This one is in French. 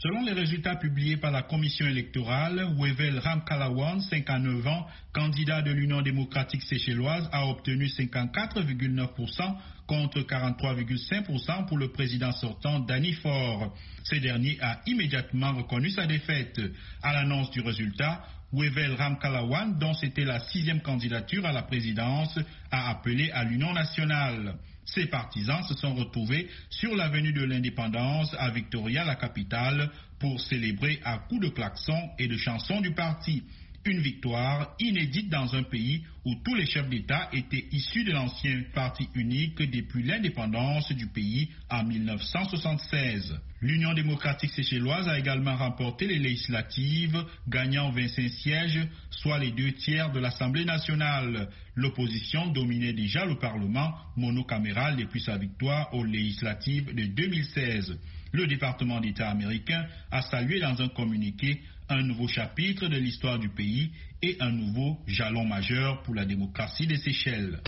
Selon les résultats publiés par la commission électorale, Wewel Ramkalawan, 59 ans, candidat de l'Union démocratique séchelloise, a obtenu 54,9% contre 43,5% pour le président sortant Danny Faure. Ce dernier a immédiatement reconnu sa défaite. À l'annonce du résultat, Wewel Ramkalawan, dont c'était la 6e candidature à la présidence, a appelé à l'Union nationale. Ses partisans se sont retrouvés sur l'avenue de l'Indépendance à Victoria, la capitale, pour célébrer à coups de klaxons et de chansons du parti. Une victoire inédite dans un pays où tous les chefs d'État étaient issus de l'ancien parti unique depuis l'indépendance du pays en 1976. L'Union démocratique séchelloise a également remporté les législatives, gagnant 25 sièges, soit les 2/3 de l'Assemblée nationale. L'opposition dominait déjà le Parlement monocaméral depuis sa victoire aux législatives de 2016. Le département d'État américain a salué dans un communiqué un nouveau chapitre de l'histoire du pays et un nouveau jalon majeur pour la démocratie des Seychelles.